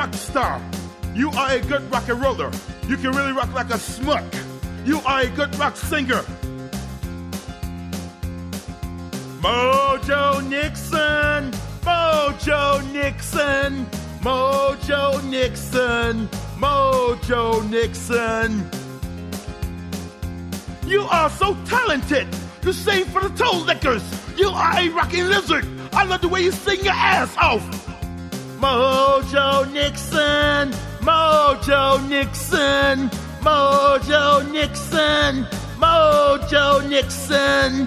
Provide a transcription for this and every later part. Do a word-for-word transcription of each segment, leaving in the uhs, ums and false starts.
rock star. You are a good rock and roller. You can really rock like a smuck. You are a good rock singer. Mojo Nixon, Mojo Nixon, Mojo Nixon, Mojo Nixon. You are so talented. You sing for the toe lickers. You are a rocking lizard. I love the way you sing your ass off. Mojo Nixon, Mojo Nixon, Mojo Nixon, Mojo Nixon.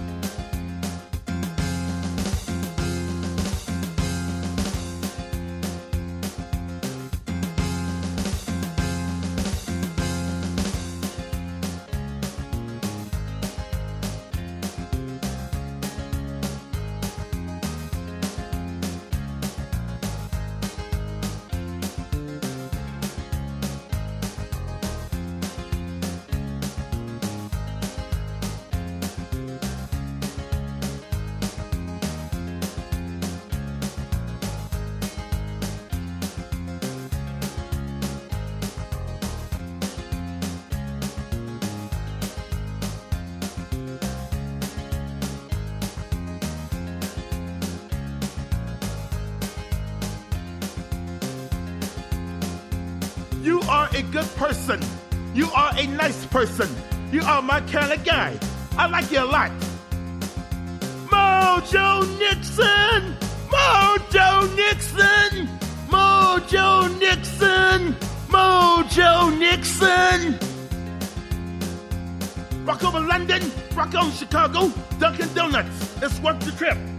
You are a good person. You are a nice person. You are my kind of guy. I like you a lot. Mojo Nixon! Mojo Nixon! Mojo Nixon! Mojo Nixon! Rock over London, rock on Chicago, Dunkin' Donuts. It's worth the trip.